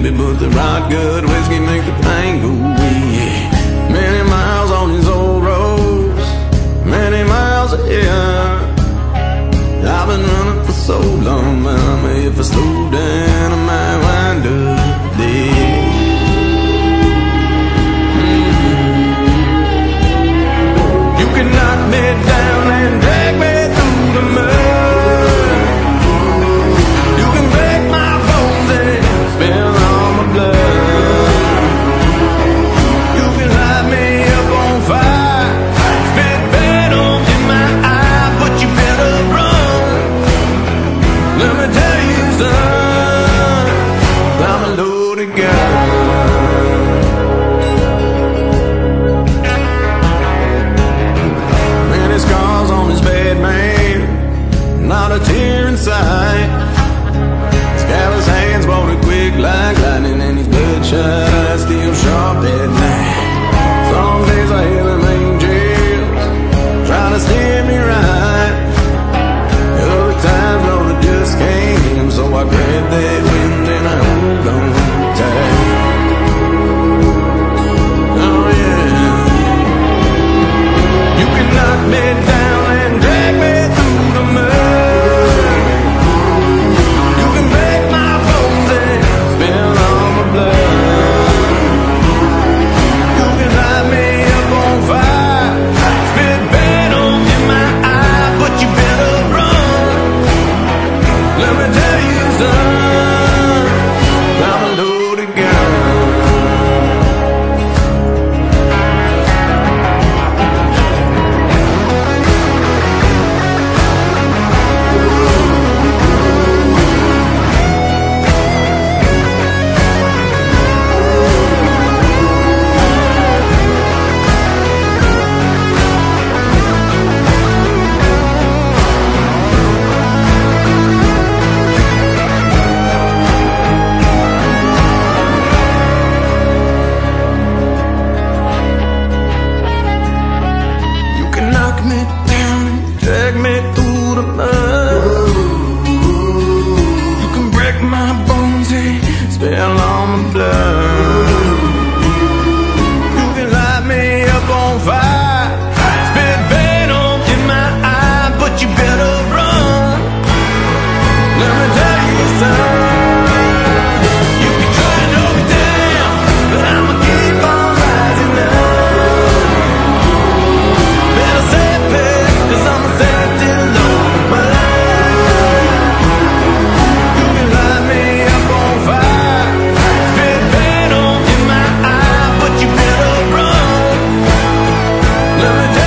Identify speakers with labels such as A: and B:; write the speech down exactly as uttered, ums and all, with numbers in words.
A: baby, but the right good whiskey make the pain go away. Many miles on these old roads, many miles ahead. I've been running for so long, mama, if I slow down I might wind up dead. You can knock me down and drag me through the mud. You can break my bones and spill all my blood. You can light me up on fire, spit venom in my eye, but you better run. Let me tell you, son, I'm a loaded guy. Scars on his bed, man, not a tear in sight. His callous hands bolted quick like lightning, and his bloodshot eyes still sharp at night. Some days I hear them angels trying to steer me right. Other times, no, they just can't hit him, so I grab that wind and I hold on tight. Oh yeah. You can knock me down and drag me through the mud. You can break my bones and spill all my blood. You can light me up on fire, spit venom in my eye, but you better run. Let me tell you, son, I'm a loaded gun. Knock me down and drag me through the mud. You can break my bones and spill all my blood. You can light me up on fire, spit venom in my eye, but you better run. Let me tell you, son, you can try to knock me down, but I'ma keep on rising up. Cause I'm a safety alone. You can light me up on fire, spit venom in my eye, but you better run. Let me